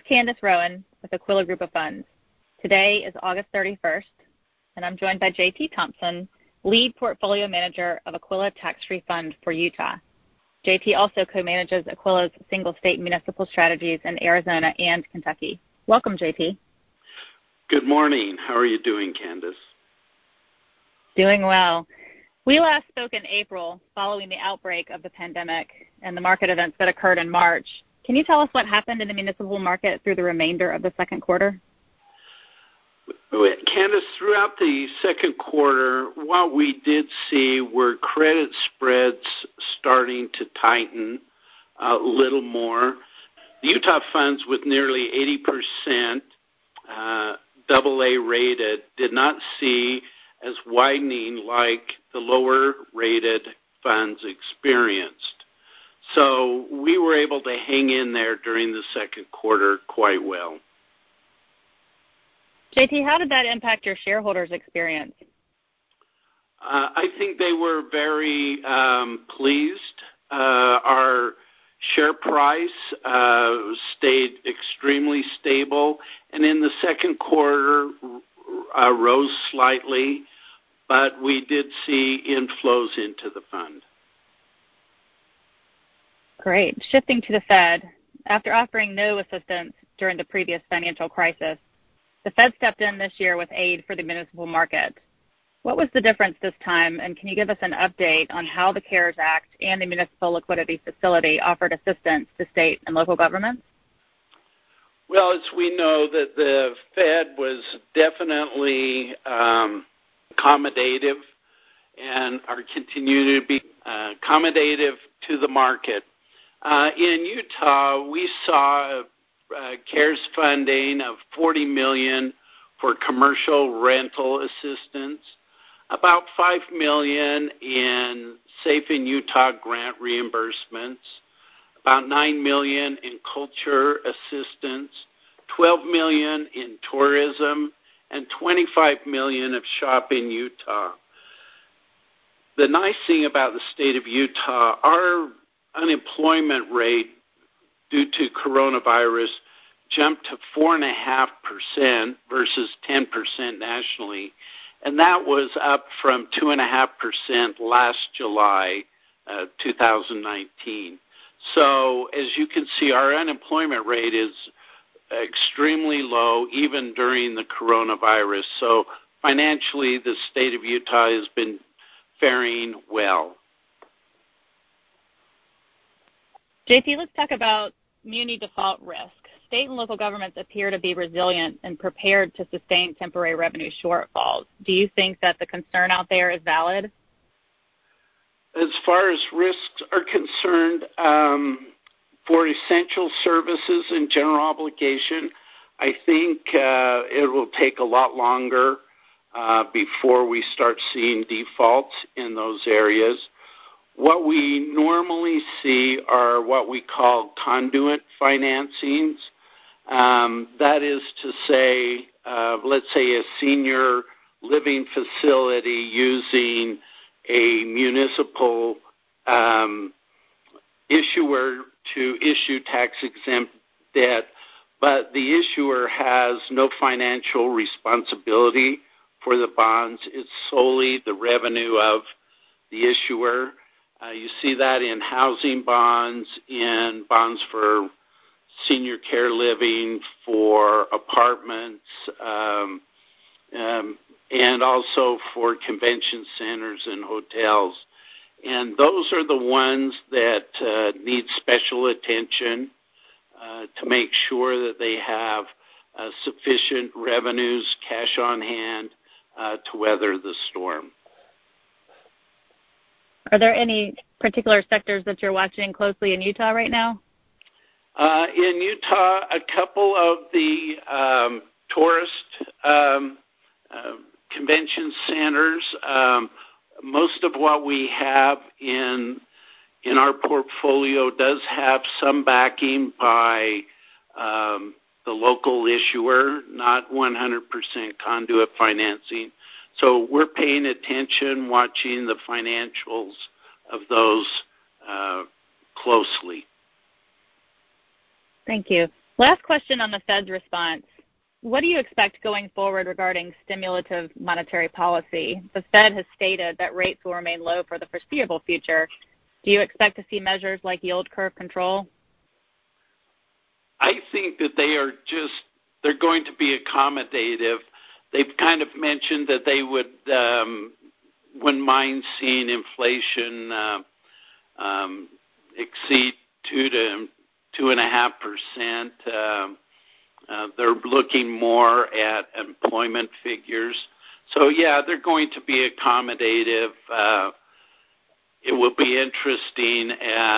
Candace Rowan with Aquila Group of Funds. Today is August 31st, and I'm joined by J.T. Thompson, Lead Portfolio Manager of Aquila Tax-Free Fund for Utah. J.T. also co-manages Aquila's single-state municipal strategies in Arizona and Kentucky. Welcome, J.T. Good morning. How are you doing, Candace? Doing well. We last spoke in April following the outbreak of the pandemic and the market events that occurred in March. Can you tell us what happened in the municipal market through the remainder of the second quarter? Candace, throughout the second quarter, what we did see were credit spreads starting to tighten a little more. The Utah funds with nearly 80% AA rated did not see as widening like the lower rated funds experienced. So we were able to hang in there during the second quarter quite well. JT, how did that impact your shareholders' experience? I think they were very pleased. Our share price stayed extremely stable, and in the second quarter rose slightly, but we did see inflows into the fund. Great. Shifting to the Fed, after offering no assistance during the previous financial crisis, the Fed stepped in this year with aid for the municipal market. What was the difference this time, and can you give us an update on how the CARES Act and the Municipal Liquidity Facility offered assistance to state and local governments? Well, as we know, that the Fed was definitely accommodative and are continuing to be accommodative to the market. In Utah, we saw CARES funding of $40 million for commercial rental assistance, about $5 million in Safe in Utah grant reimbursements, about $9 million in culture assistance, $12 million in tourism, and $25 million of Shop in Utah. The nice thing about the state of Utah, our unemployment rate due to coronavirus jumped to 4.5% versus 10% nationally, and that was up from 2.5% last July 2019. So as you can see, our unemployment rate is extremely low even during the coronavirus. So financially, the state of Utah has been faring well. JT, let's talk about muni default risk. State and local governments appear to be resilient and prepared to sustain temporary revenue shortfalls. Do you think that the concern out there is valid? As far as risks are concerned, for essential services and general obligation, I think it will take a lot longer before we start seeing defaults in those areas. What we normally see are what we call conduit financings. That is to say, let's say a senior living facility using a municipal issuer to issue tax-exempt debt, but the issuer has no financial responsibility for the bonds. It's solely the revenue of the issuer. You see that in housing bonds, in bonds for senior care living, for apartments, and also for convention centers and hotels. And those are the ones that need special attention to make sure that they have sufficient revenues, cash on hand, to weather the storm. Are there any particular sectors that you're watching closely in Utah right now? In Utah, a couple of the tourist convention centers. Most of what we have in our portfolio does have some backing by the local issuer, not 100% conduit financing. So we're paying attention, watching the financials of those closely. Thank you. Last question on the Fed's response. What do you expect going forward regarding stimulative monetary policy? The Fed has stated that rates will remain low for the foreseeable future. Do you expect to see measures like yield curve control? I think that they're going to be accommodative. They've kind of mentioned that they wouldn't mind seeing inflation exceed 2 to 2.5%. They're looking more at employment figures. So, yeah, they're going to be accommodative. It will be interesting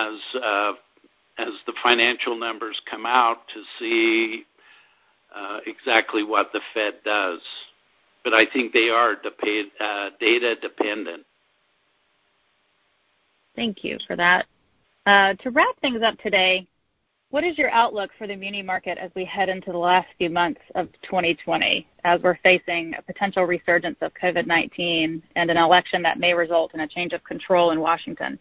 as the financial numbers come out to see exactly what the Fed does. But I think they are data dependent. Thank you for that. To wrap things up today, what is your outlook for the muni market as we head into the last few months of 2020, as we're facing a potential resurgence of COVID-19 and an election that may result in a change of control in Washington?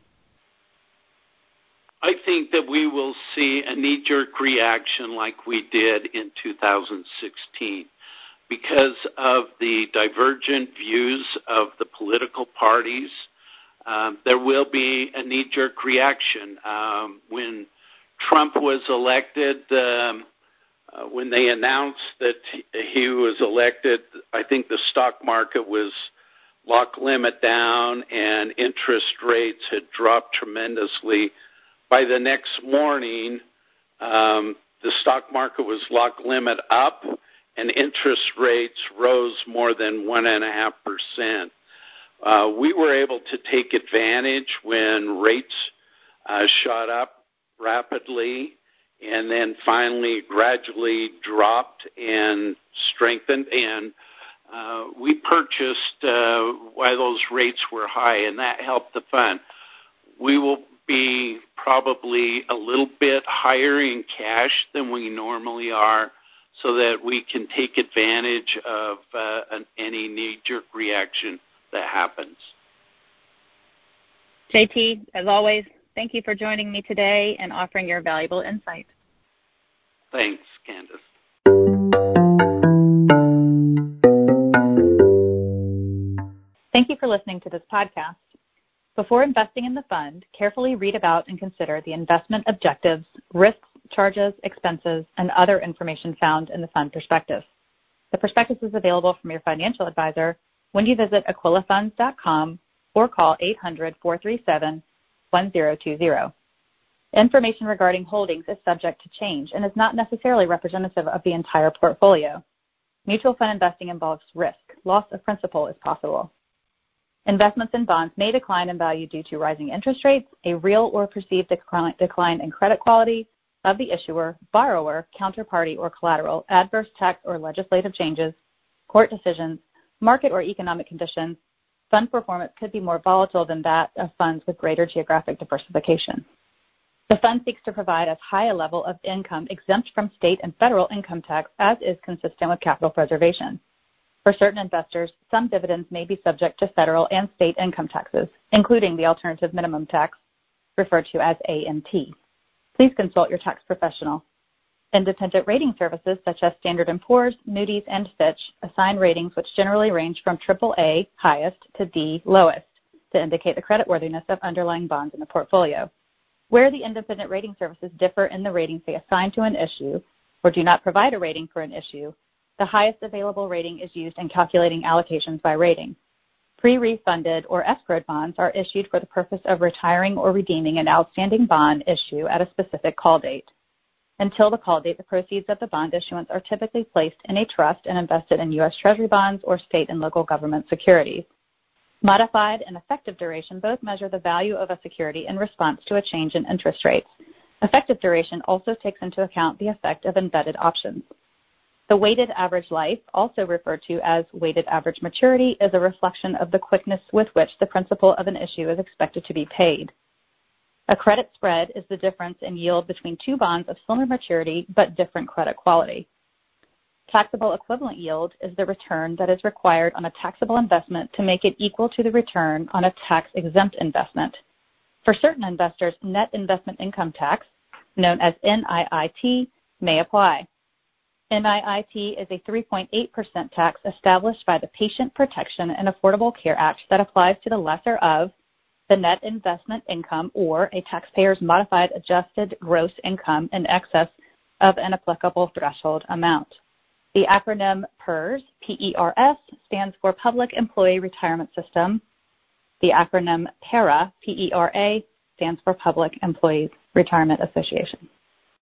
I think that we will see a knee-jerk reaction like we did in 2016 because of the divergent views of the political parties. There will be a knee-jerk reaction. When Trump was elected, when they announced that he was elected, I think the stock market was lock limit down and interest rates had dropped tremendously. By the next morning, the stock market was lock limit up and interest rates rose more than 1.5%. We were able to take advantage when rates shot up rapidly and then finally gradually dropped and strengthened, and we purchased while those rates were high, and that helped the fund. We will be probably a little bit higher in cash than we normally are so that we can take advantage of any knee-jerk reaction that happens. JT, as always, thank you for joining me today and offering your valuable insight. Thanks, Candace. Thank you for listening to this podcast. Before investing in the fund, carefully read about and consider the investment objectives, risks, charges, expenses, and other information found in the fund prospectus. The prospectus is available from your financial advisor when you visit aquilafunds.com or call 800-437-1020. Information regarding holdings is subject to change and is not necessarily representative of the entire portfolio. Mutual fund investing involves risk. Loss of principal is possible. Investments in bonds may decline in value due to rising interest rates, a real or perceived decline in credit quality of the issuer, borrower, counterparty, or collateral, adverse tax or legislative changes, court decisions, market or economic conditions. Fund performance could be more volatile than that of funds with greater geographic diversification. The fund seeks to provide as high a level of income exempt from state and federal income tax as is consistent with capital preservation. For certain investors, some dividends may be subject to federal and state income taxes, including the alternative minimum tax, referred to as AMT. Please consult your tax professional. Independent rating services such as Standard & Poor's, Moody's, and Fitch assign ratings which generally range from AAA, highest, to D, lowest, to indicate the creditworthiness of underlying bonds in the portfolio. Where the independent rating services differ in the ratings they assign to an issue or do not provide a rating for an issue, the highest available rating is used in calculating allocations by rating. Pre-refunded or escrowed bonds are issued for the purpose of retiring or redeeming an outstanding bond issue at a specific call date. Until the call date, the proceeds of the bond issuance are typically placed in a trust and invested in U.S. Treasury bonds or state and local government securities. Modified and effective duration both measure the value of a security in response to a change in interest rates. Effective duration also takes into account the effect of embedded options. The weighted average life, also referred to as weighted average maturity, is a reflection of the quickness with which the principal of an issue is expected to be paid. A credit spread is the difference in yield between two bonds of similar maturity but different credit quality. Taxable equivalent yield is the return that is required on a taxable investment to make it equal to the return on a tax-exempt investment. For certain investors, net investment income tax, known as NIIT, may apply. NIIT is a 3.8% tax established by the Patient Protection and Affordable Care Act that applies to the lesser of the net investment income or a taxpayer's modified adjusted gross income in excess of an applicable threshold amount. The acronym PERS, P-E-R-S, stands for Public Employee Retirement System. The acronym PERA, P-E-R-A, stands for Public Employees Retirement Association.